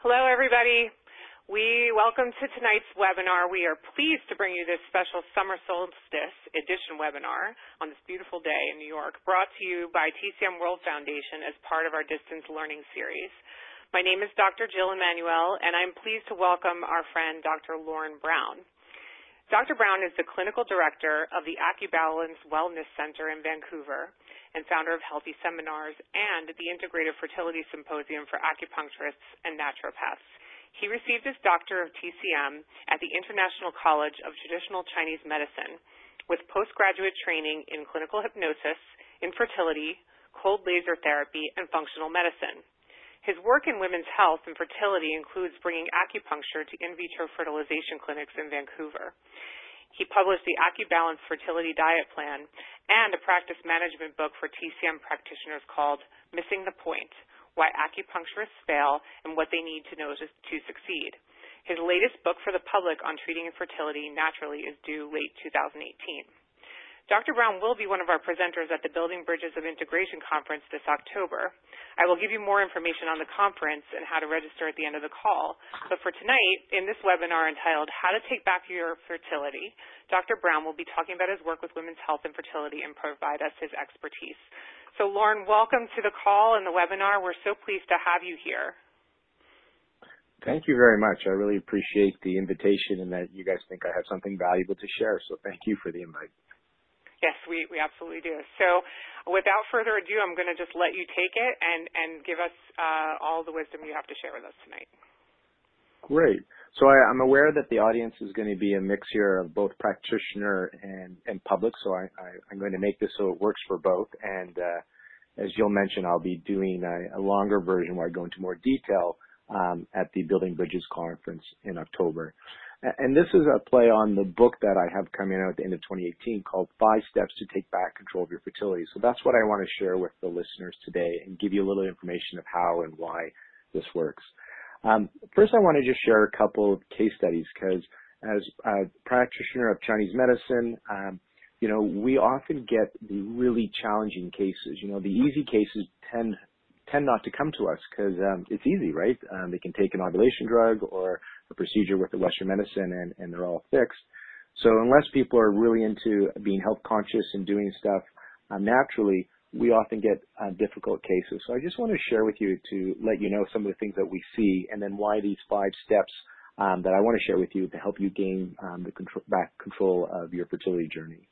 Hello, everybody. We welcome to tonight's webinar. We are pleased to bring you this special summer solstice edition webinar on this beautiful day in New York, brought to you by TCM World Foundation as part of our distance learning series. My name is Dr. Jill Emanuel, and I'm pleased to welcome our friend Dr. Lauren Brown. Dr. Brown is the clinical director of the AccuBalance Wellness Center in Vancouver and founder of Healthy Seminars and the Integrative Fertility Symposium for Acupuncturists and Naturopaths. He received his Doctor of TCM at the International College of Traditional Chinese Medicine with postgraduate training in clinical hypnosis, infertility, cold laser therapy, and functional medicine. His work in women's health and fertility includes bringing acupuncture to in vitro fertilization clinics in Vancouver. He published the AccuBalance Fertility Diet Plan and a practice management book for TCM practitioners called Missing the Point: Why Acupuncturists Fail and What They Need to Know to Succeed. His latest book for the public on treating infertility naturally is due late 2018. Dr. Brown will be one of our presenters at the Building Bridges of Integration Conference this October. I will give you more information on the conference and how to register at the end of the call. But for tonight, in this webinar entitled How to Take Back Your Fertility, Dr. Brown will be talking about his work with women's health and fertility and provide us his expertise. So Lauren, welcome to the call and the webinar. We're so pleased to have you here. Thank you very much. I really appreciate the invitation and that you guys think I have something valuable to share. So thank you for the invite. Yes, we absolutely do. So without further ado, I'm going to just let you take it and give us all the wisdom you have to share with us tonight. Great. So I'm aware that the audience is going to be a mix here of both practitioner and public, so I'm going to make this so it works for both. And as you'll mention, I'll be doing a longer version where I go into more detail at the Building Bridges Conference in October. And this is a play on the book that I have coming out at the end of 2018 called 5 Steps to Take Back Control of Your Fertility. So that's what I want to share with the listeners today and give you a little information of how and why this works. First, I want to just share a couple of case studies because as a practitioner of Chinese medicine, we often get the really challenging cases. The easy cases tend not to come to us because it's easy, right? They can take an ovulation drug or a procedure with the Western medicine and they're all fixed. So unless people are really into being health conscious and doing stuff naturally, we often get difficult cases. So I just want to share with you to let you know some of the things that we see and then why these 5 steps that I want to share with you to help you gain back control of your fertility journey.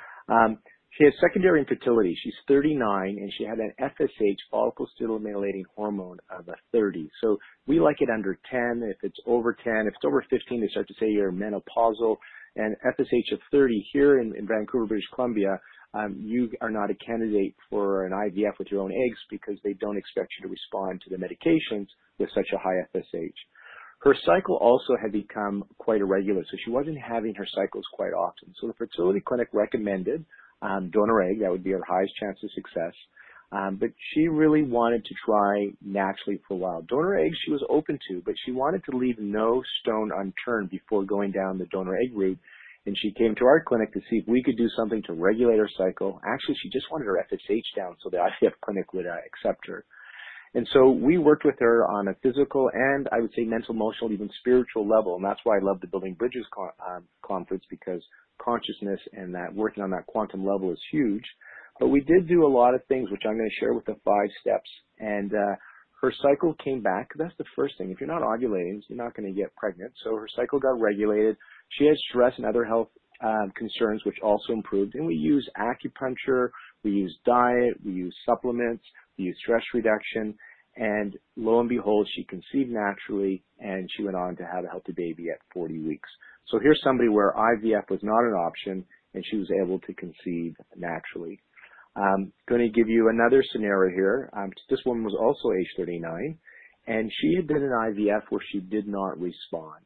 She has secondary infertility. She's 39, and she had an FSH, follicle-stimulating hormone, of a 30. So we like it under 10. If it's over 10, if it's over 15, they start to say you're menopausal. And FSH of 30 here in Vancouver, British Columbia, you are not a candidate for an IVF with your own eggs because they don't expect you to respond to the medications with such a high FSH. Her cycle also had become quite irregular, so she wasn't having her cycles quite often. So the fertility clinic recommended donor egg. That would be her highest chance of success. But she really wanted to try naturally for a while. Donor eggs she was open to, but she wanted to leave no stone unturned before going down the donor egg route. And she came to our clinic to see if we could do something to regulate her cycle. Actually, she just wanted her FSH down so the IVF clinic would accept her. And so we worked with her on a physical and I would say mental, emotional, even spiritual level. And that's why I love the Building Bridges conference because consciousness and that working on that quantum level is huge. But we did do a lot of things, which I'm going to share with the 5 steps. And her cycle came back. That's the first thing. If you're not ovulating, you're not going to get pregnant. So her cycle got regulated. She had stress and other health concerns, which also improved. And we use acupuncture, we use diet, we use supplements, we use stress reduction. And lo and behold, she conceived naturally, and she went on to have a healthy baby at 40 weeks. So here's somebody where IVF was not an option, and she was able to conceive naturally. I'm going to give you another scenario here. This woman was also age 39, and she had been in IVF where she did not respond.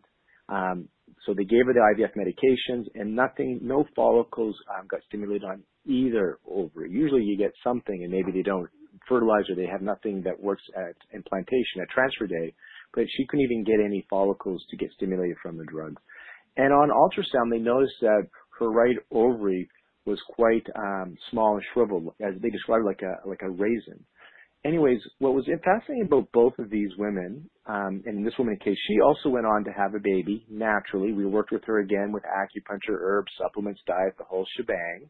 So they gave her the IVF medications, and no follicles got stimulated on either ovary. Usually you get something, and maybe they don't fertilize or they have nothing that works at implantation, at transfer day, but she couldn't even get any follicles to get stimulated from the drugs. And on ultrasound, they noticed that her right ovary was quite small and shriveled, as they described like a raisin. anyways, what was fascinating about both of these women, and this woman case, she also went on to have a baby naturally. We worked with her again with acupuncture, herbs, supplements, diet, the whole shebang.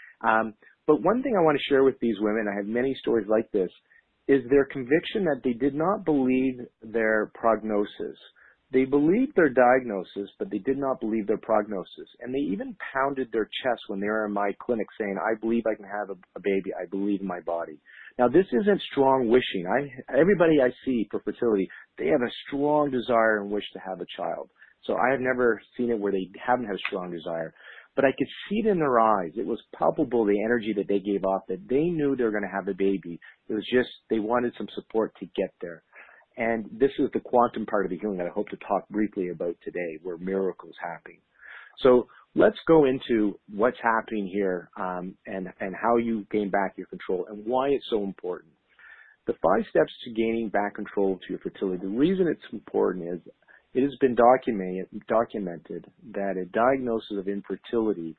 But one thing I want to share with these women, I have many stories like this, is their conviction that they did not believe their prognosis. They believed their diagnosis, but they did not believe their prognosis. And they even pounded their chest when they were in my clinic saying, I believe I can have a baby. I believe in my body. Now, this isn't strong wishing. Everybody I see for fertility, they have a strong desire and wish to have a child. So I have never seen it where they haven't had a strong desire. But I could see it in their eyes. It was palpable, the energy that they gave off, that they knew they were going to have a baby. It was just they wanted some support to get there. And this is the quantum part of the healing that I hope to talk briefly about today, where miracles happen. So let's go into what's happening here and how you gain back your control and why it's so important. The 5 steps to gaining back control to your fertility, the reason it's important is it has been documented that a diagnosis of infertility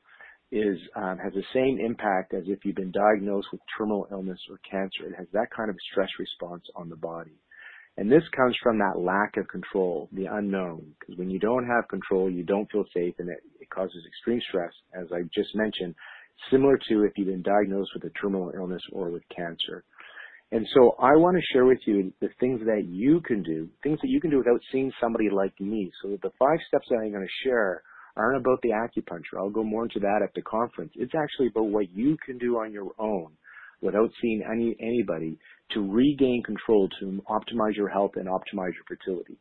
has the same impact as if you've been diagnosed with terminal illness or cancer. It has that kind of stress response on the body. And this comes from that lack of control, the unknown. Because when you don't have control, you don't feel safe, and it causes extreme stress, as I just mentioned, similar to if you've been diagnosed with a terminal illness or with cancer. And so I want to share with you the things that you can do without seeing somebody like me. So the 5 steps that I'm going to share aren't about the acupuncture. I'll go more into that at the conference. It's actually about what you can do on your own without seeing anybody to regain control, to optimize your health and optimize your fertility.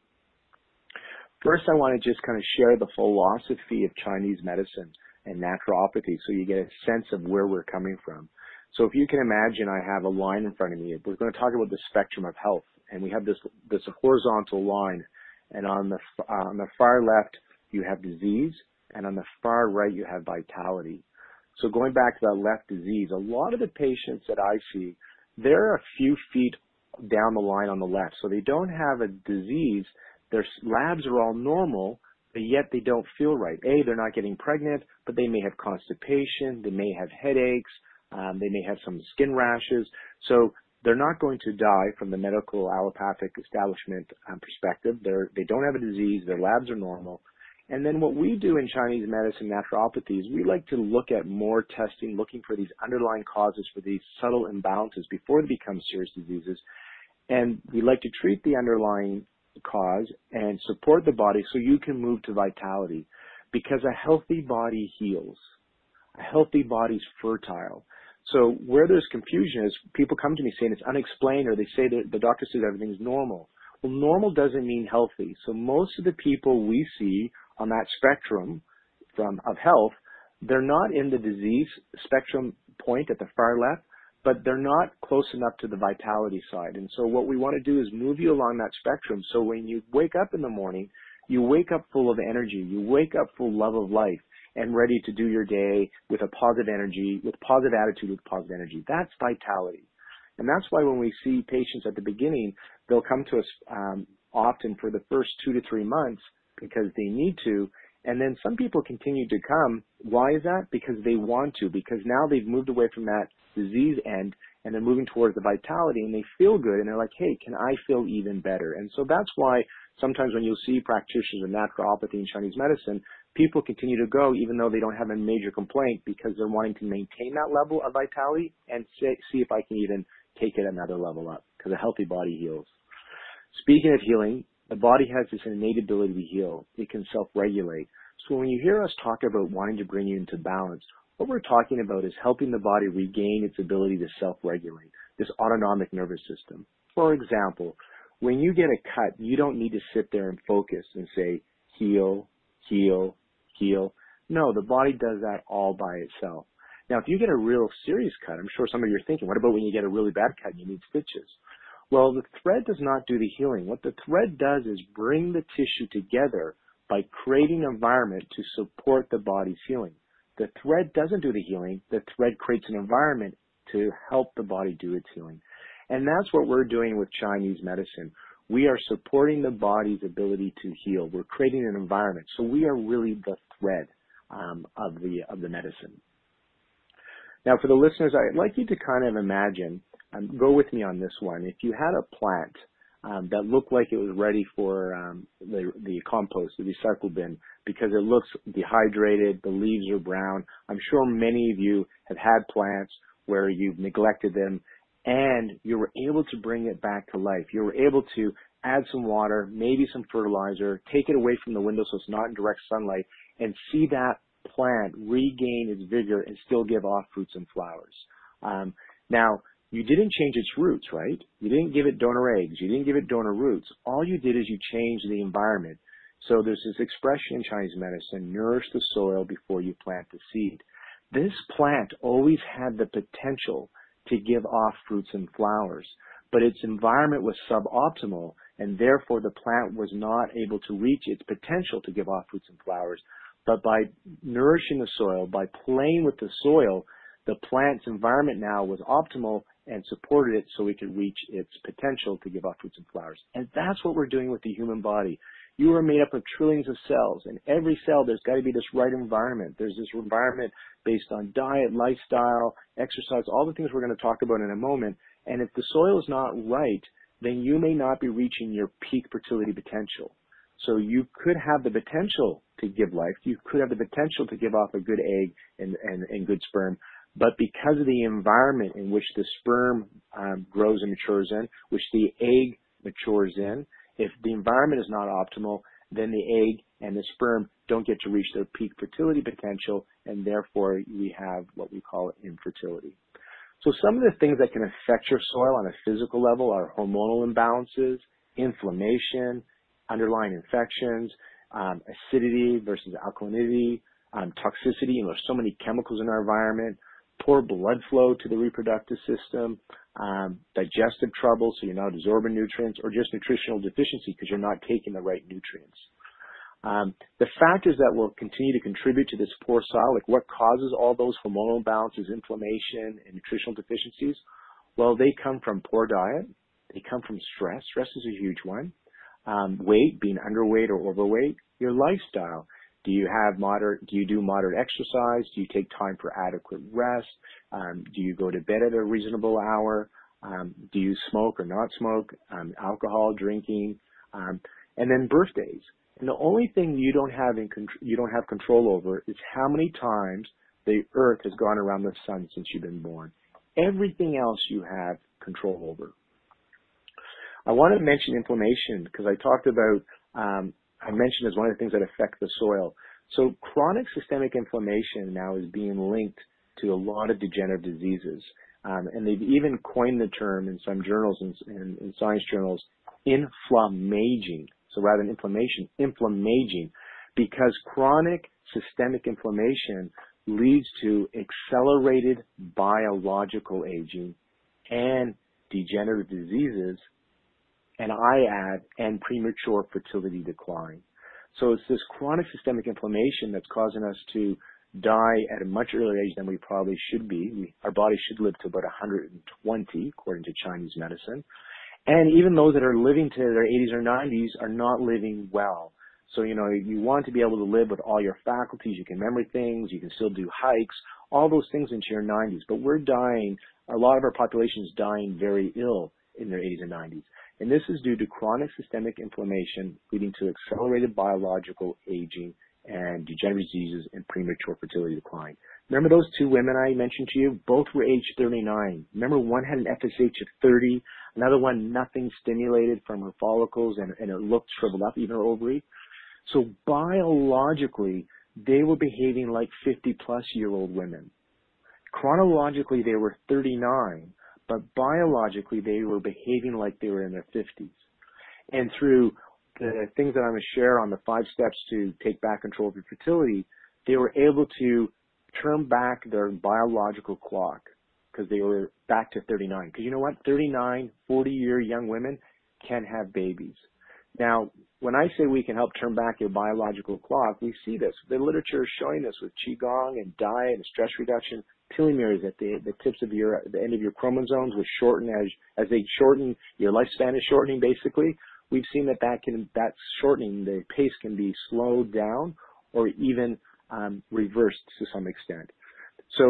First, I want to just kind of share the philosophy of Chinese medicine and naturopathy so you get a sense of where we're coming from. So if you can imagine, I have a line in front of me. We're going to talk about the spectrum of health, and we have this horizontal line, and on the far left you have disease, and on the far right you have vitality. So going back to that left disease, a lot of the patients that I see, they're a few feet down the line on the left, so they don't have a disease. Their labs are all normal, but yet they don't feel right. They're not getting pregnant, but they may have constipation, they may have headaches, they may have some skin rashes. So they're not going to die from the medical allopathic establishment perspective. They don't have a disease, their labs are normal. And then what we do in Chinese medicine, naturopathy, is we like to look at more testing, looking for these underlying causes for these subtle imbalances before they become serious diseases. And we like to treat the underlying cause and support the body so you can move to vitality. Because a healthy body heals. A healthy body's fertile. So where there's confusion is people come to me saying it's unexplained, or they say that the doctor says everything's normal. Well, normal doesn't mean healthy. So most of the people we see on that spectrum of health, they're not in the disease spectrum point at the far left, but they're not close enough to the vitality side. And so what we want to do is move you along that spectrum. So when you wake up in the morning, you wake up full of energy. You wake up full of love of life and ready to do your day with a positive energy, with positive attitude, with positive energy. That's vitality. And that's why when we see patients at the beginning, they'll come to us often for the first 2 to 3 months because they need to. And then some people continue to come. Why is that? Because they want to, because now they've moved away from that disease end and they're moving towards the vitality, and they feel good, and they're like, hey, can I feel even better? And so that's why sometimes when you'll see practitioners of naturopathy and Chinese medicine, people continue to go even though they don't have a major complaint, because they're wanting to maintain that level of vitality and see if I can even take it another level up, because a healthy body heals. Speaking of healing, the body has this innate ability to heal. It can self-regulate. So when you hear us talk about wanting to bring you into balance, what we're talking about is helping the body regain its ability to self-regulate, this autonomic nervous system. For example, when you get a cut, you don't need to sit there and focus and say, heal, heal, heal. No, the body does that all by itself. Now, if you get a real serious cut, I'm sure some of you are thinking, what about when you get a really bad cut and you need stitches? Well, the thread does not do the healing. What the thread does is bring the tissue together by creating an environment to support the body's healing. The thread doesn't do the healing. The thread creates an environment to help the body do its healing. And that's what we're doing with Chinese medicine. We are supporting the body's ability to heal. We're creating an environment. So we are really the thread of the medicine. Now, for the listeners, I'd like you to kind of imagine go with me on this one. If you had a plant that looked like it was ready for the compost, the recycle bin, because it looks dehydrated, the leaves are brown. I'm sure many of you have had plants where you've neglected them and you were able to bring it back to life. You were able to add some water, maybe some fertilizer, take it away from the window so it's not in direct sunlight, and see that plant regain its vigor and still give off fruits and flowers. Now, you didn't change its roots, right? You didn't give it donor eggs. You didn't give it donor roots. All you did is you changed the environment. So there's this expression in Chinese medicine, nourish the soil before you plant the seed. This plant always had the potential to give off fruits and flowers, but its environment was suboptimal, and therefore the plant was not able to reach its potential to give off fruits and flowers. But by nourishing the soil, by playing with the soil, the plant's environment now was optimal and supported it so it could reach its potential to give off fruits and flowers. And that's what we're doing with the human body. You are made up of trillions of cells, and every cell, there's got to be this right environment. There's this environment based on diet, lifestyle, exercise, all the things we're going to talk about in a moment. And if the soil is not right, then you may not be reaching your peak fertility potential. So you could have the potential to give life. You could have the potential to give off a good egg and good sperm. But because of the environment in which the sperm grows and matures in, which the egg matures in, if the environment is not optimal, then the egg and the sperm don't get to reach their peak fertility potential, and therefore we have what we call infertility. So some of the things that can affect your soil on a physical level are hormonal imbalances, inflammation, underlying infections, acidity versus alkalinity, toxicity. There's so many chemicals in our environment, poor blood flow to the reproductive system, digestive trouble, so you're not absorbing nutrients, or just nutritional deficiency because you're not taking the right nutrients. The factors that will continue to contribute to this poor soil, like what causes all those hormonal imbalances, inflammation, and nutritional deficiencies, well, they come from poor diet. They come from stress. Stress is a huge one. Weight, being underweight or overweight, your lifestyle. Do you do moderate exercise? Do you take time for adequate rest? Do you go to bed at a reasonable hour? Do you smoke or not smoke? Alcohol, drinking, and then birthdays. And the only thing you don't have control over is how many times the earth has gone around the sun since you've been born. Everything else you have control over. I want to mention inflammation because I mentioned as one of the things that affect the soil. So chronic systemic inflammation now is being linked to a lot of degenerative diseases. And they've even coined the term in some journals and in science journals, inflammaging. So rather than inflammation, inflammaging, because chronic systemic inflammation leads to accelerated biological aging and degenerative diseases, and and premature fertility decline. So it's this chronic systemic inflammation that's causing us to die at a much earlier age than we probably should be. Our body should live to about 120, according to Chinese medicine. And even those that are living to their 80s or 90s are not living well. So, you want to be able to live with all your faculties. You can remember things. You can still do hikes, all those things into your 90s. But we're dying, a lot of our population is dying very ill in their 80s and 90s. And this is due to chronic systemic inflammation leading to accelerated biological aging and degenerative diseases and premature fertility decline. Remember those two women I mentioned to you? Both were age 39. Remember one had an FSH of 30, another one nothing stimulated from her follicles and it looked shriveled up, even her ovary. So biologically, they were behaving like 50-plus-year-old women. Chronologically, they were 39, but biologically, they were behaving like they were in their 50s. And through the things that I'm going to share on the 5 steps to take back control of your fertility, they were able to turn back their biological clock because they were back to 39. Because you know what? 39, 40-year young women can have babies. Now, when I say we can help turn back your biological clock, we see this. The literature is showing this with Qigong and diet and stress reduction. Telomeres at the tips of the end of your chromosomes will shorten as they shorten. Your lifespan is shortening, basically. We've seen that shortening, the pace can be slowed down or even reversed to some extent. So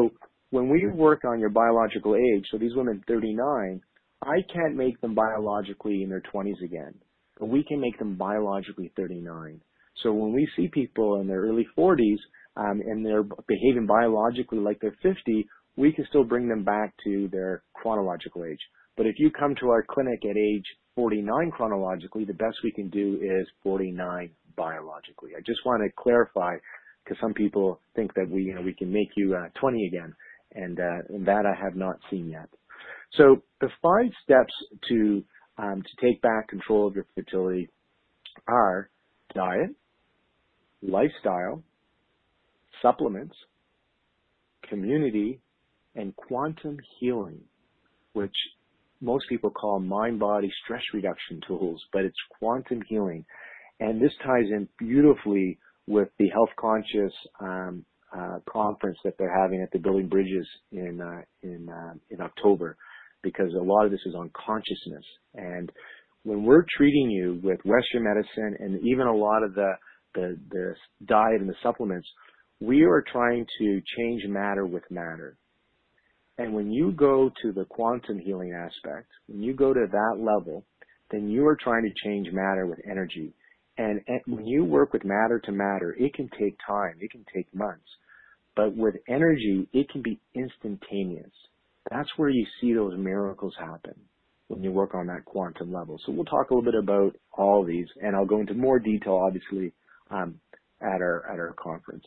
when we work on your biological age, so these women 39, I can't make them biologically in their 20s again, but we can make them biologically 39. So when we see people in their early 40s and they're behaving biologically like they're 50, we can still bring them back to their chronological age. But if you come to our clinic at age 49 chronologically, the best we can do is 49 biologically. I just want to clarify, because some people think that we can make you 20 again, and that I have not seen yet. So the 5 steps to take back control of your fertility are diet, lifestyle, supplements, community, and quantum healing, which most people call mind-body stress reduction tools, but it's quantum healing. And this ties in beautifully with the Health Conscious conference that they're having at the Building Bridges in October, because a lot of this is on consciousness. And when we're treating you with Western medicine and even a lot of the diet and the supplements, we are trying to change matter with matter. And when you go to the quantum healing aspect, when you go to that level, then you are trying to change matter with energy. And when you work with matter to matter, it can take time. It can take months. But with energy, it can be instantaneous. That's where you see those miracles happen when you work on that quantum level. So we'll talk a little bit about all these, and I'll go into more detail, obviously, at our conference.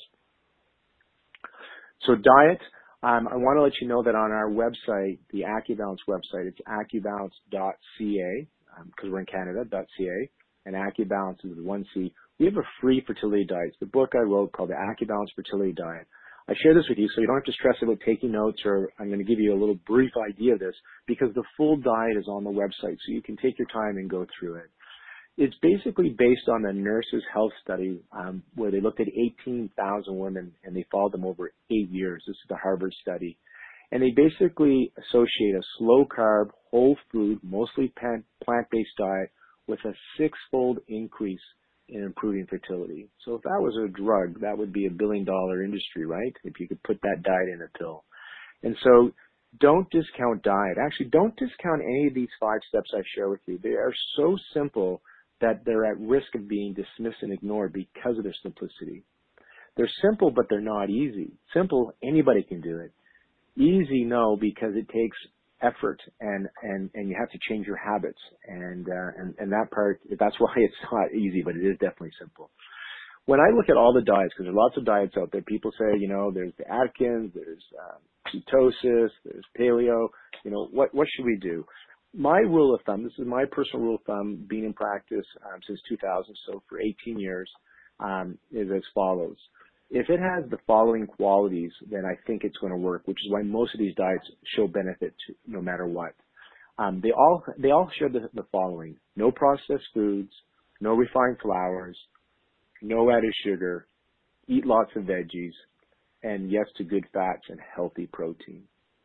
So diet. I want to let you know that on our website, the AccuBalance website, it's accubalance.ca, because we're in Canada, .ca, and AccuBalance is with 1 C. We have a free fertility diet. It's the book I wrote called the AccuBalance Fertility Diet. I share this with you so you don't have to stress about taking notes, or I'm going to give you a little brief idea of this, because the full diet is on the website, so you can take your time and go through it. It's basically based on the Nurses Health Study, where they looked at 18,000 women and they followed them over 8 years. This is the Harvard study. And they basically associate a slow carb, whole food, mostly plant-based diet with a 6-fold increase in improving fertility. So if that was a drug, that would be a $1 billion industry, right? If you could put that diet in a pill. And so don't discount diet. Actually, don't discount any of these 5 steps I share with you. They are so simple that they're at risk of being dismissed and ignored because of their simplicity. They're simple, but they're not easy. Simple, anybody can do it. Easy, no, because it takes effort and you have to change your habits. And that part, that's why it's not easy, but it is definitely simple. When I look at all the diets, because there's lots of diets out there, people say, there's the Atkins, there's ketosis, there's paleo, what should we do? My rule of thumb, this is my personal rule of thumb, being in practice since 2000, so for 18 years, is as follows. If it has the following qualities, then I think it's going to work, which is why most of these diets show benefit no matter what. They all share the following: no processed foods, no refined flours, no added sugar, eat lots of veggies, and yes to good fats and healthy protein.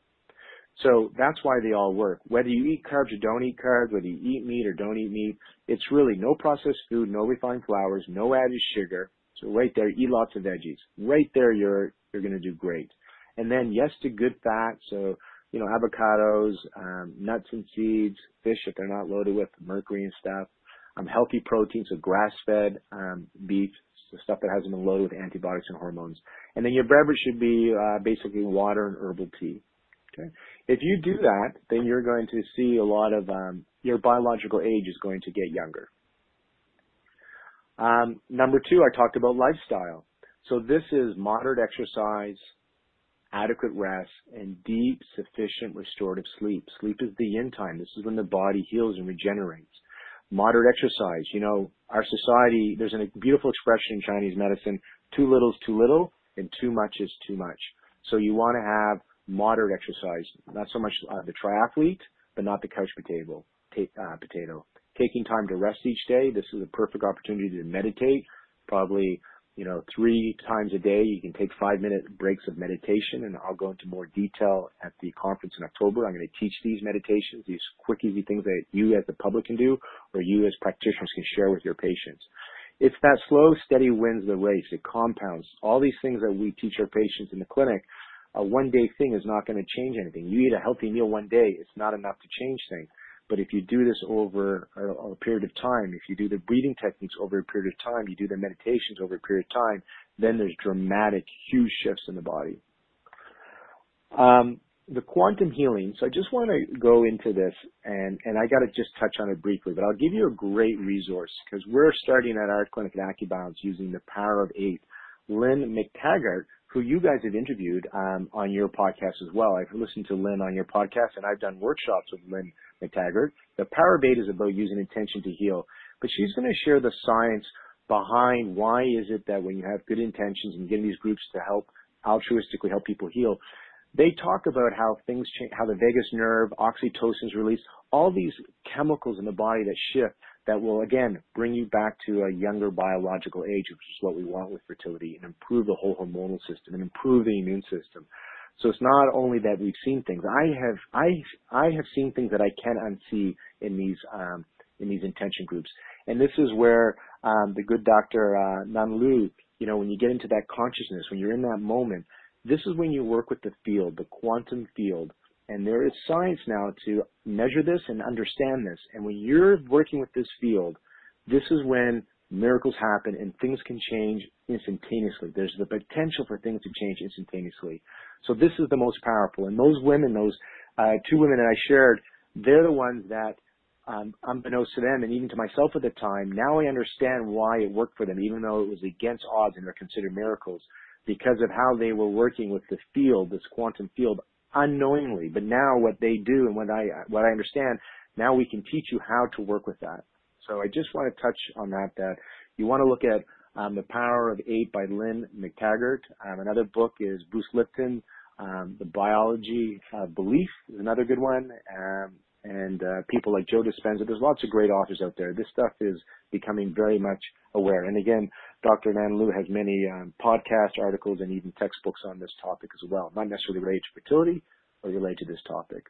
So that's why they all work. Whether you eat carbs or don't eat carbs, whether you eat meat or don't eat meat, it's really no processed food, no refined flours, no added sugar. So right there, eat lots of veggies. Right there, you're going to do great. And then yes to good fat. So, avocados, nuts and seeds, fish if they're not loaded with mercury and stuff. Healthy protein, so grass-fed beef, so stuff that hasn't been loaded with antibiotics and hormones. And then your beverage should be basically water and herbal tea. Okay. If you do that, then you're going to see a lot of your biological age is going to get younger. Number 2, I talked about lifestyle. So this is moderate exercise, adequate rest, and deep, sufficient restorative sleep. Sleep is the yin time. This is when the body heals and regenerates. Moderate exercise. Our society, there's a beautiful expression in Chinese medicine: too little is too little, and too much is too much. So you want to have moderate exercise, not so much the triathlete, but not the couch potato. Taking time to rest each day. This is a perfect opportunity to meditate. Probably, 3 times a day, you can take 5-minute breaks of meditation, and I'll go into more detail at the conference in October. I'm going to teach these meditations, these quick, easy things that you as the public can do, or you as practitioners can share with your patients. It's that slow, steady wins the race. It compounds. All these things that we teach our patients in the clinic, a one-day thing is not going to change anything. You eat a healthy meal one day, it's not enough to change things. But if you do this over a period of time, if you do the breathing techniques over a period of time, you do the meditations over a period of time, then there's dramatic, huge shifts in the body. The quantum healing, so I just want to go into this, and I got to just touch on it briefly, but I'll give you a great resource, because we're starting at our clinic at AccuBalance using the Power of 8. Lynn McTaggart, who you guys have interviewed on your podcast as well. I've listened to Lynn on your podcast, and I've done workshops with Lynn McTaggart. The Power of 8 is about using intention to heal, but she's going to share the science behind why is it that when you have good intentions and get in these groups to help altruistically help people heal, they talk about how things change, how the vagus nerve, oxytocin is released, all these chemicals in the body that shift that will, again, bring you back to a younger biological age, which is what we want with fertility, and improve the whole hormonal system and improve the immune system. So it's not only that we've seen things. I have seen things that I can't unsee in these intention groups. And this is where the good Dr. Nan Lu, you know, when you get into that consciousness, when you're in that moment, this is when you work with the field, the quantum field. And there is science now to measure this and understand this. And when you're working with this field, this is when miracles happen and things can change instantaneously. There's the potential for things to change instantaneously. So this is the most powerful. And those women, those two women that I shared, they're the ones that, unbeknownst to them and even to myself at the time, now I understand why it worked for them, even though it was against odds and they're considered miracles, because of how they were working with the field, this quantum field, unknowingly. But now what they do and what I understand, now we can teach you how to work with that. So I just want to touch on that you want to look at The Power of 8 by Lynn McTaggart. Another book is Bruce Lipton, The Biology of Belief is another good one. And people like Joe Dispenza. There's lots of great authors out there. This stuff is becoming very much aware. And again, Dr. Nan Lu has many podcast articles and even textbooks on this topic as well, not necessarily related to fertility, but related to this topic.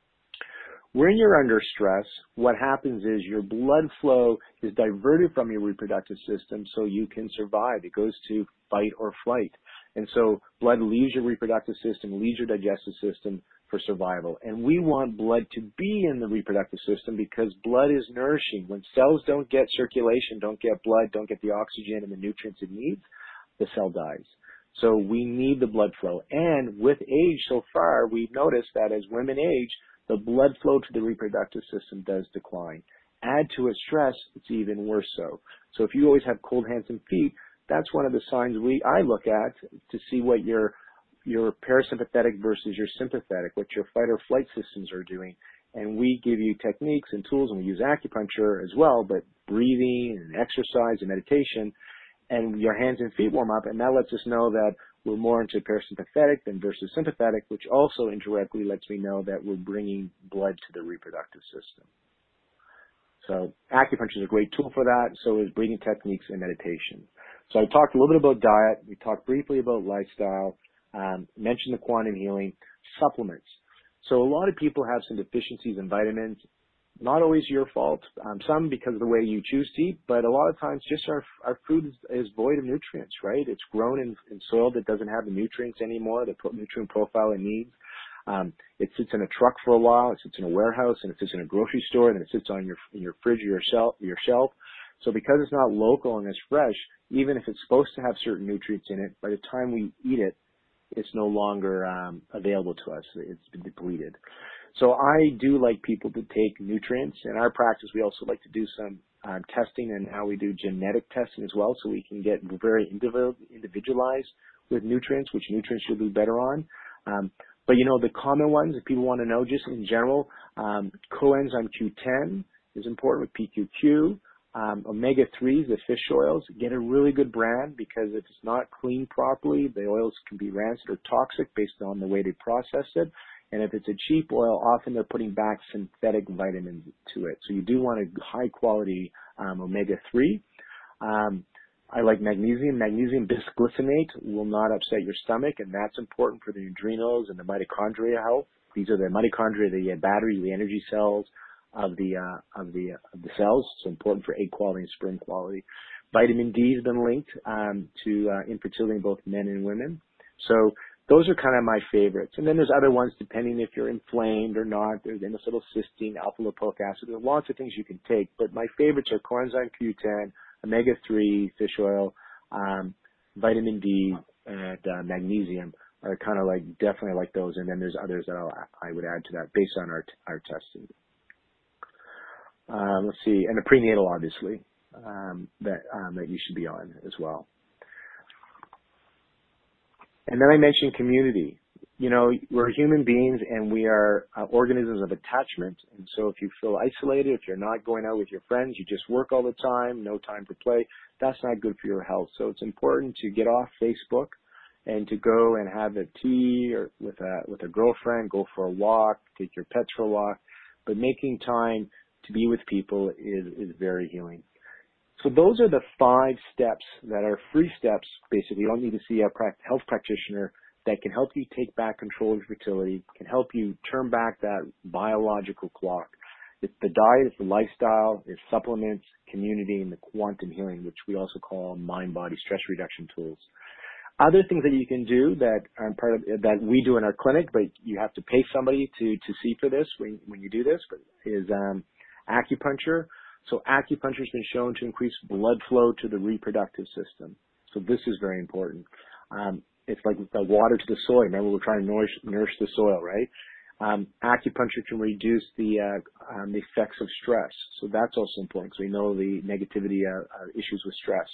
When you're under stress, what happens is your blood flow is diverted from your reproductive system so you can survive. It goes to fight or flight. And so blood leaves your reproductive system, leaves your digestive system for survival. And we want blood to be in the reproductive system because blood is nourishing. When cells don't get circulation, don't get blood, don't get the oxygen and the nutrients it needs, the cell dies. So we need the blood flow. And with age so far, we've noticed that as women age, the blood flow to the reproductive system does decline. Add to it stress, it's even worse so. So if you always have cold hands and feet, that's one of the signs I look at to see what your parasympathetic versus your sympathetic, what your fight or flight systems are doing. And we give you techniques and tools, and we use acupuncture as well, but breathing and exercise and meditation, and your hands and feet warm up, and that lets us know that we're more into parasympathetic than versus sympathetic, which also indirectly lets me know that we're bringing blood to the reproductive system. So acupuncture is a great tool for that, so is breathing techniques and meditation. So I talked a little bit about diet. We talked briefly about lifestyle. Mentioned the quantum healing, supplements. So a lot of people have some deficiencies in vitamins. Not always your fault. Some because of the way you choose to eat, but a lot of times just our food is void of nutrients, right? It's grown in soil that doesn't have the nutrients anymore, the nutrient profile it needs. It sits in a truck for a while, it sits in a warehouse, and it sits in a grocery store, and then it sits on your fridge or your shelf. So because it's not local and it's fresh, even if it's supposed to have certain nutrients in it, by the time we eat it, it's no longer available to us. It's been depleted. So I do like people to take nutrients. In our practice, we also like to do some testing, and how we do genetic testing as well, so we can get very individualized with nutrients, which nutrients you'll do better on. But, you know, the common ones that people want to know just in general, coenzyme Q10 is important with PQQ. Omega-3s, the fish oils, get a really good brand, because if it's not cleaned properly, the oils can be rancid or toxic based on the way they process it. And if it's a cheap oil, often they're putting back synthetic vitamins to it. So you do want a high quality omega-3. I like magnesium. Magnesium bisglycinate will not upset your stomach, and that's important for the adrenals and the mitochondria health. These are the mitochondria, the batteries, the energy cells of the cells. So important for egg quality and sperm quality. Vitamin D has been linked to infertility in both men and women. So those are kind of my favorites. And then there's other ones depending if you're inflamed or not. There's N-acetylcysteine, alpha-lipoic acid. There's lots of things you can take, but my favorites are coenzyme Q10, omega-3 fish oil, vitamin D, and magnesium are kind of like definitely like those. And then there's others that I would add to that based on our testing. Let's see, and the prenatal obviously that you should be on as well. And then I mentioned community. You know, we're human beings and we are organisms of attachment. And so if you feel isolated, if you're not going out with your friends, you just work all the time, no time to play, that's not good for your health. So it's important to get off Facebook and to go and have a tea or with a girlfriend, go for a walk, take your pets for a walk. But making time to be with people is very healing. So those are the 5 steps that are free steps. Basically, you don't need to see a health practitioner that can help you take back control of fertility, can help you turn back that biological clock. It's the diet, it's the lifestyle, it's supplements, community, and the quantum healing, which we also call mind-body stress reduction tools. Other things that you can do that are part of that we do in our clinic, but you have to pay somebody to see for this when you do this, is acupuncture. So acupuncture has been shown to increase blood flow to the reproductive system. So this is very important. It's like the water to the soil. Remember, we're trying to nourish the soil, right? Acupuncture can reduce the effects of stress. So that's also important because we know the negativity issues with stress.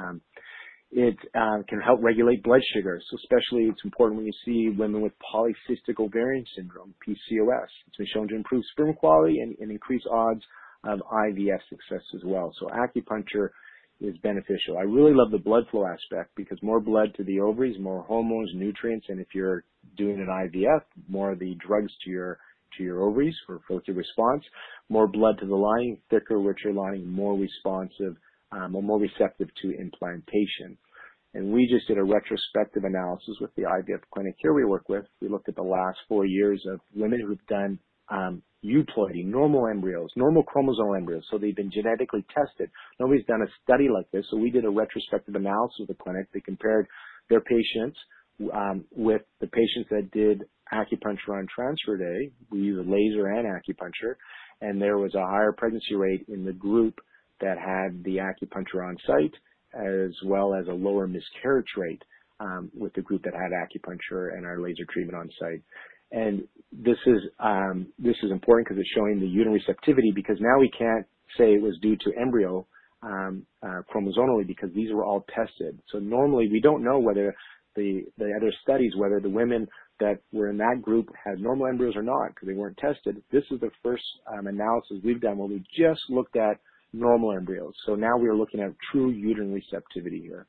It can help regulate blood sugar. So especially it's important when you see women with polycystic ovarian syndrome, PCOS. It's been shown to improve sperm quality and increase odds of IVF success as well. So acupuncture is beneficial. I really love the blood flow aspect because more blood to the ovaries, more hormones, nutrients, and if you're doing an IVF, more of the drugs to your ovaries for follicular response, more blood to the lining, thicker, richer lining, more responsive, or more receptive to implantation. And we just did a retrospective analysis with the IVF clinic here we work with. We looked at the last 4 years of women who've done euploidy, normal embryos, normal chromosomal embryos. So they've been genetically tested. Nobody's done a study like this. So we did a retrospective analysis of the clinic. They compared their patients with the patients that did acupuncture on transfer day. We use a laser and acupuncture. And there was a higher pregnancy rate in the group that had the acupuncture on site, as well as a lower miscarriage rate with the group that had acupuncture and our laser treatment on site. And this is important because it's showing the uterine receptivity, because now we can't say it was due to embryo chromosomally because these were all tested. So normally we don't know whether the other studies, whether the women that were in that group had normal embryos or not because they weren't tested. This is the first analysis we've done where we just looked at normal embryos. So now we are looking at true uterine receptivity here.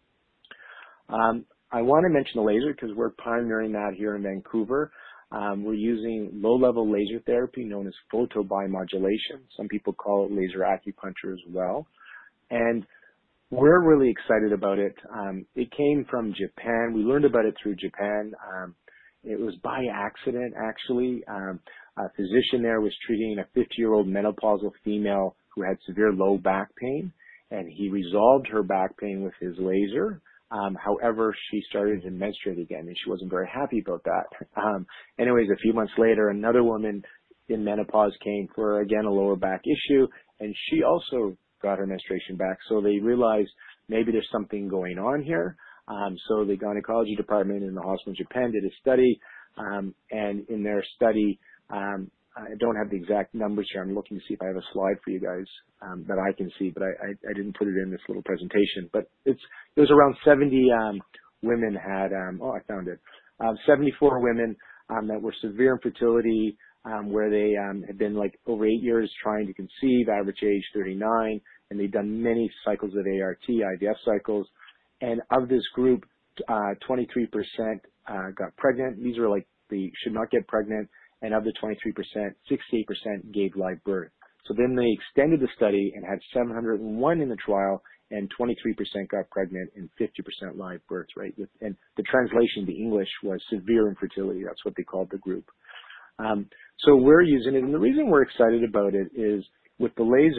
I want to mention the laser because we're pioneering that here in Vancouver. We're using low-level laser therapy known as photobiomodulation. Some people call it laser acupuncture as well. And we're really excited about it. It came from Japan. We learned about it through Japan. It was by accident, actually. A physician there was treating a 50-year-old menopausal female who had severe low back pain, and he resolved her back pain with his laser. However, she started to menstruate again, and she wasn't very happy about that. Anyways, a few months later, another woman in menopause came for, again, a lower back issue, and she also got her menstruation back. So they realized maybe there's something going on here. So the gynecology department in the hospital in Japan did a study, and in their study, I don't have the exact numbers here. I'm looking to see if I have a slide for you guys that I can see, but I didn't put it in this little presentation. But it was around 70 women had, I found it, 74 women that were severe infertility, where they had been like over 8 years trying to conceive, average age 39, and they'd done many cycles of ART, IVF cycles. And of this group, 23% got pregnant. These were like they should not get pregnant. And of the 23%, 68% gave live birth. So then they extended the study and had 701 in the trial, and 23% got pregnant and 50% live birth, right? And the translation to English was severe infertility. That's what they called the group. So we're using it. And the reason we're excited about it is with the laser,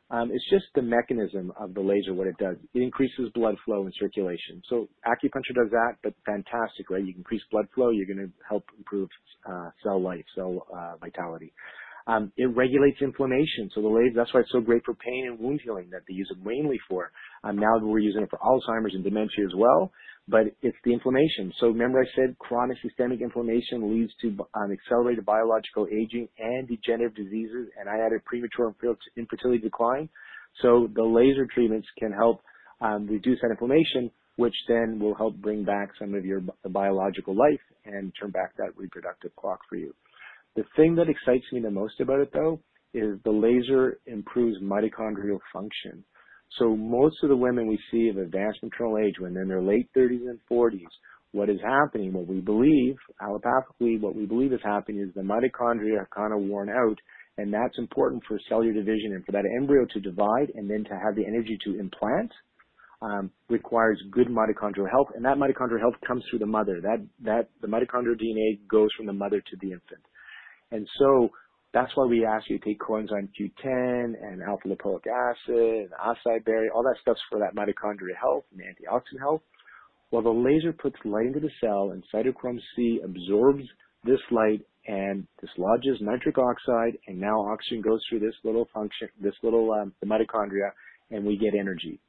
It's just the mechanism of the laser, what it does. It increases blood flow and circulation. So acupuncture does that, but fantastic, right? You increase blood flow, you're going to help improve cell life, cell vitality. It regulates inflammation. So the laser, that's why it's so great for pain and wound healing that they use it mainly for. Now we're using it for Alzheimer's and dementia as well, but it's the inflammation. So remember I said chronic systemic inflammation leads to accelerated biological aging and degenerative diseases, and I added premature infertility decline. So the laser treatments can help reduce that inflammation, which then will help bring back some of your biological life and turn back that reproductive clock for you. The thing that excites me the most about it, though, is the laser improves mitochondrial function. So most of the women we see of advanced maternal age, when they're in their late 30s and 40s, what is happening, what we believe, allopathically, what we believe is happening is the mitochondria are kind of worn out, and that's important for cellular division and for that embryo to divide and then to have the energy to implant. Requires good mitochondrial health, and that mitochondrial health comes through the mother. The mitochondrial DNA goes from the mother to the infant. And so that's why we ask you to take coenzyme Q10 and alpha lipoic acid and acai berry, all that stuff's for that mitochondrial health and antioxidant health. Well, the laser puts light into the cell, and cytochrome C absorbs this light and dislodges nitric oxide, and now oxygen goes through this little function, the mitochondria, and we get energy.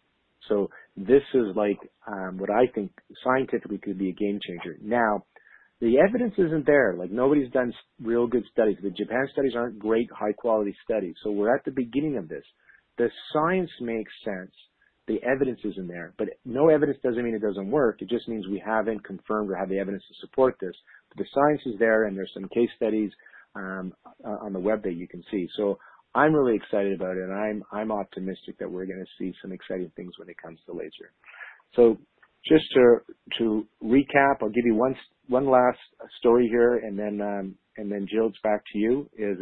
So this is like what I think scientifically could be a game changer. Now, the evidence isn't there. Like, nobody's done real good studies. The Japan studies aren't great, high-quality studies. So we're at the beginning of this. The science makes sense. The evidence isn't there. But no evidence doesn't mean it doesn't work. It just means we haven't confirmed or have the evidence to support this. But the science is there, and there's some case studies on the web that you can see. So I'm really excited about it, and I'm optimistic that we're going to see some exciting things when it comes to laser. So just to recap, I'll give you one last story here, and then Jill, it's back to you. Is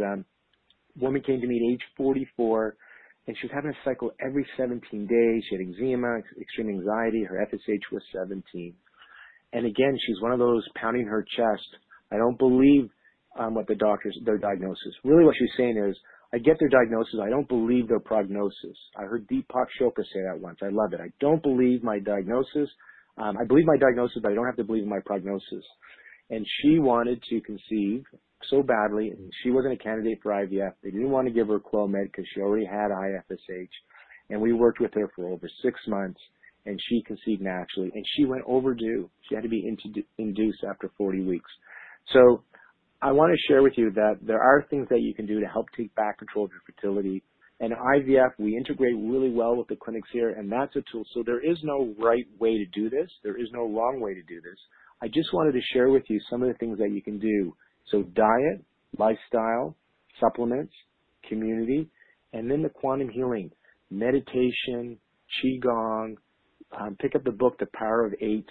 woman came to me at age 44, and she was having a cycle every 17 days. She had eczema, extreme anxiety. Her FSH was 17, and again, she's one of those pounding her chest. I don't believe what their diagnosis. Really, what she's saying is, I get their diagnosis. I don't believe their prognosis. I heard Deepak Chopra say that once. I love it. I don't believe my diagnosis. I believe my diagnosis, but I don't have to believe my prognosis. And she wanted to conceive so badly, and she wasn't a candidate for IVF. They didn't want to give her Clomid because she already had IFSH. And we worked with her for over 6 months, and she conceived naturally. And she went overdue. She had to be induced after 40 weeks. So I want to share with you that there are things that you can do to help take back control of your fertility. And IVF, we integrate really well with the clinics here, and that's a tool. So there is no right way to do this. There is no wrong way to do this. I just wanted to share with you some of the things that you can do. So diet, lifestyle, supplements, community, and then the quantum healing, meditation, qigong. Pick up the book, The Power of 8.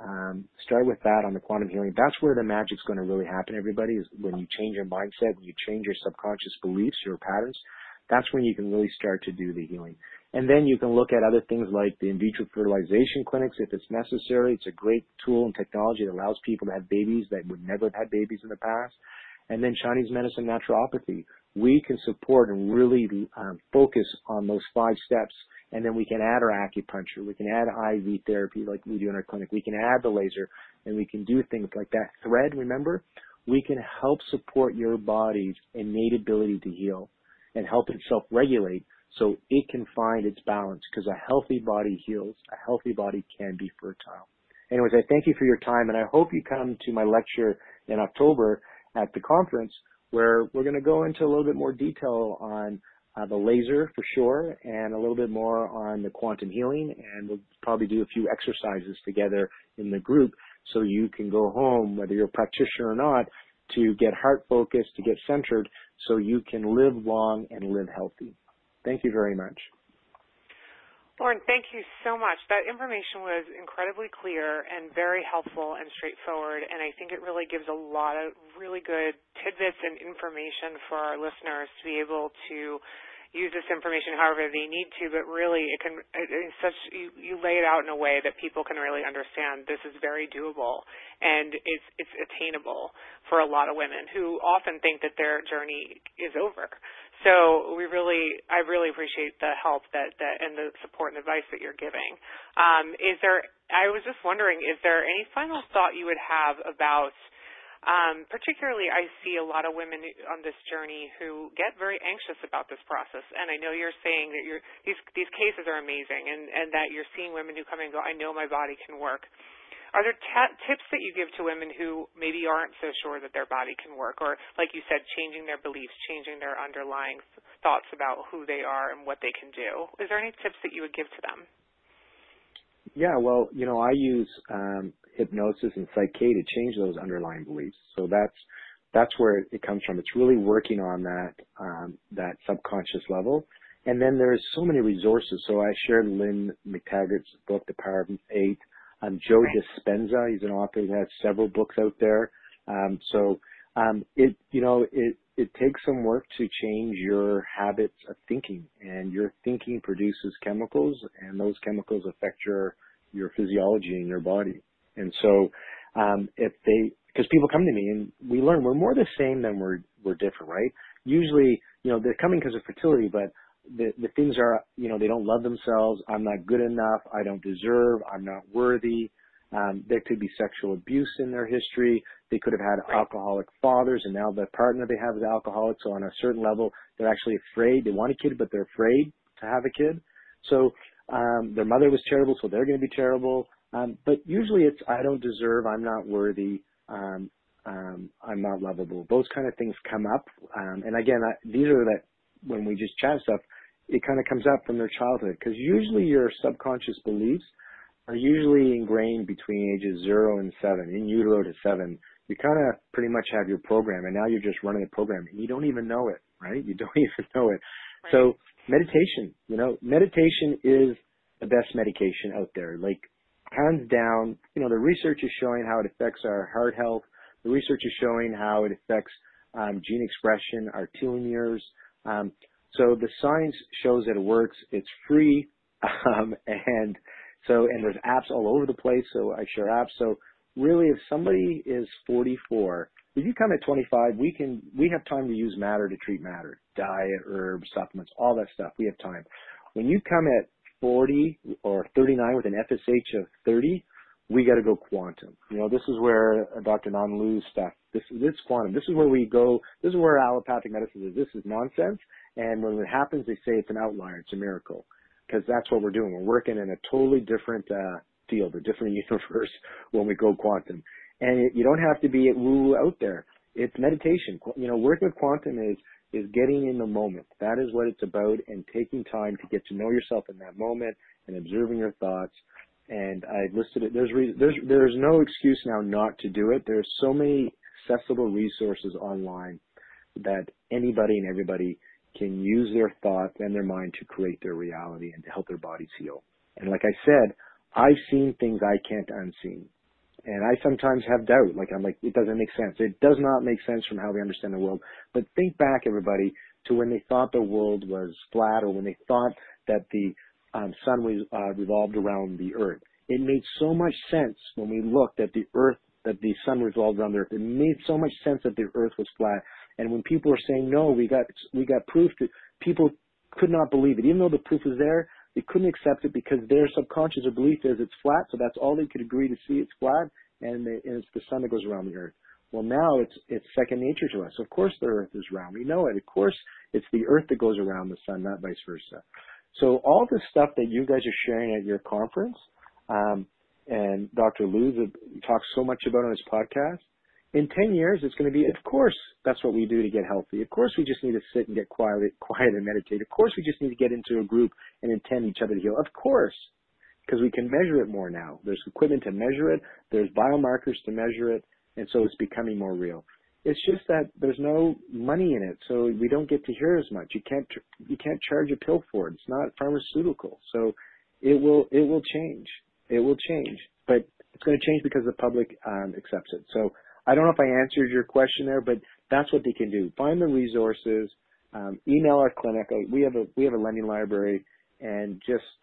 Start with that on the quantum healing. That's where the magic's going to really happen, everybody, is when you change your mindset, when you change your subconscious beliefs, your patterns. That's when you can really start to do the healing. And then you can look at other things like the in vitro fertilization clinics if it's necessary. It's a great tool and technology that allows people to have babies that would never have had babies in the past. And then Chinese medicine naturopathy. We can support and really focus on those 5 steps. And then we can add our acupuncture. We can add IV therapy like we do in our clinic. We can add the laser, and we can do things like that thread, remember? We can help support your body's innate ability to heal and help it self-regulate so it can find its balance, because a healthy body heals. A healthy body can be fertile. Anyways, I thank you for your time, and I hope you come to my lecture in October at the conference, where we're going to go into a little bit more detail on the laser for sure, and a little bit more on the quantum healing, and we'll probably do a few exercises together in the group so you can go home, whether you're a practitioner or not, to get heart focused, to get centered, so you can live long and live healthy. Thank you very much. Lauren, thank you so much. That information was incredibly clear and very helpful and straightforward, and I think it really gives a lot of really good tidbits and information for our listeners to be able to, use this information however they need to, but really you lay it out in a way that people can really understand this is very doable and it's attainable for a lot of women who often think that their journey is over. So I really appreciate the help and the support and advice that you're giving. I was just wondering, is there any final thought you would have about particularly, I see a lot of women on this journey who get very anxious about this process, and I know you're saying that these cases are amazing, and that you're seeing women who come and go, I know my body can work. Are there tips that you give to women who maybe aren't so sure that their body can work, or, like you said, changing their beliefs, changing their underlying thoughts about who they are and what they can do? Is there any tips that you would give to them? Yeah, well, I use hypnosis and Psych-K to change those underlying beliefs. So that's where it comes from. It's really working on that subconscious level. And then there's so many resources. So I shared Lynn McTaggart's book, The Power of 8. Joe Dispenza, he's an author who has several books out there. It takes some work to change your habits of thinking, and your thinking produces chemicals, and those chemicals affect your physiology in your body. And so, because people come to me and we learn we're more the same than we're different, right? Usually, they're coming because of fertility, but the things are, they don't love themselves. I'm not good enough. I don't deserve. I'm not worthy. There could be sexual abuse in their history. They could have had alcoholic fathers, and now the partner they have is alcoholic. So on a certain level, they're actually afraid. They want a kid, but they're afraid to have a kid. So their mother was terrible, so they're going to be terrible. But usually it's I don't deserve. I'm not worthy. I'm not lovable. Those kind of things come up. And again, these are that when we just chat stuff, it kind of comes up from their childhood, because usually your subconscious beliefs are usually ingrained between ages 0 and 7, in utero to 7. You kind of pretty much have your program, and now you're just running a program, and you don't even know it, right? You don't even know it. Right. So meditation, meditation is the best medication out there. Like, hands down, the research is showing how it affects our heart health. The research is showing how it affects gene expression, our telomeres. So the science shows that it works. It's free, and there's apps all over the place. So I share apps. So really, if somebody is 44, if you come at 25, we have time to use matter to treat matter, diet, herbs, supplements, all that stuff. We have time. When you come at 40 or 39 with an FSH of 30, we got to go quantum. This is where Dr. Nanlu's stuff. This is quantum. This is where we go. This is where allopathic medicine is. This is nonsense. And when it happens, they say it's an outlier. It's a miracle, because that's what we're doing. We're working in a totally different field, a different universe when we go quantum. And you don't have to be woo out there. It's meditation. Working with quantum is getting in the moment. That is what it's about, and taking time to get to know yourself in that moment and observing your thoughts. And I listed it. There's no excuse now not to do it. There's so many accessible resources online that anybody and everybody can use their thoughts and their mind to create their reality and to help their bodies heal. And like I said, I've seen things I can't unseen. And I sometimes have doubt. I'm like, it doesn't make sense. It does not make sense from how we understand the world. But think back, everybody, to when they thought the world was flat, or when they thought that the sun was revolved around the earth. It made so much sense when we looked at the earth, that the sun revolved around the earth. It made so much sense that the earth was flat. And when people were saying, no, we got proof, that people could not believe it. Even though the proof was there, they couldn't accept it, because their subconscious belief is it's flat, so that's all they could agree to see. It's flat, and it's the sun that goes around the earth. Well, now it's second nature to us. Of course the earth is round. We know it. Of course it's the earth that goes around the sun, not vice versa. So all the stuff that you guys are sharing at your conference, and Dr. Lou talks so much about on his podcast, in 10 years, it's going to be, of course, that's what we do to get healthy. Of course, we just need to sit and get quiet and meditate. Of course, we just need to get into a group and intend each other to heal. Of course, because we can measure it more now. There's equipment to measure it. There's biomarkers to measure it. And so it's becoming more real. It's just that there's no money in it, so we don't get to hear as much. You can't charge a pill for it. It's not pharmaceutical. So it will change. It will change. But it's going to change because the public accepts it. So I don't know if I answered your question there, but that's what they can do. Find the resources, email our clinic. We have a lending library, and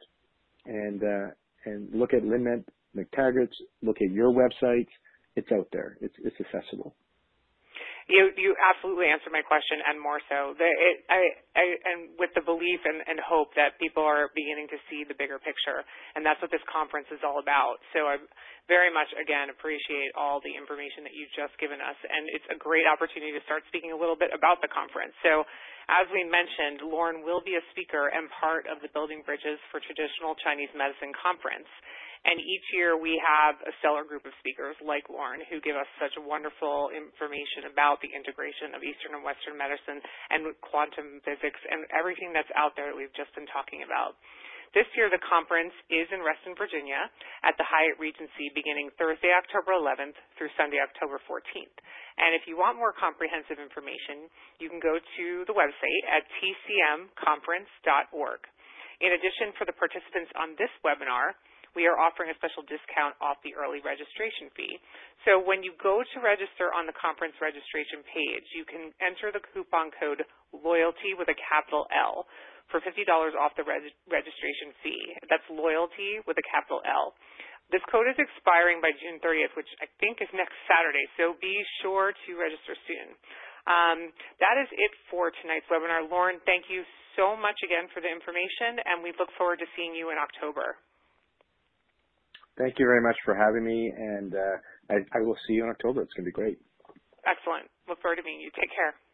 look at Lynn McTaggart's. Look at your website. It's out there. It's accessible. You absolutely answered my question, and more so. And with the belief and hope that people are beginning to see the bigger picture, and that's what this conference is all about. So I very much, again, appreciate all the information that you've just given us, and it's a great opportunity to start speaking a little bit about the conference. So as we mentioned, Lauren will be a speaker and part of the Building Bridges for Traditional Chinese Medicine Conference. And each year we have a stellar group of speakers like Lauren who give us such wonderful information about the integration of Eastern and Western medicine and quantum physics and everything that's out there that we've just been talking about. This year the conference is in Reston, Virginia at the Hyatt Regency beginning Thursday, October 11th through Sunday, October 14th. And if you want more comprehensive information, you can go to the website at tcmconference.org. In addition, for the participants on this webinar, we are offering a special discount off the early registration fee. So when you go to register on the conference registration page, you can enter the coupon code LOYALTY with a capital L for $50 off the registration fee. That's LOYALTY with a capital L. This code is expiring by June 30th, which I think is next Saturday, so be sure to register soon. That is it for tonight's webinar. Lauren, thank you so much again for the information, and we look forward to seeing you in October. Thank you very much for having me, and I will see you in October. It's going to be great. Excellent. Look forward to meeting you. Take care.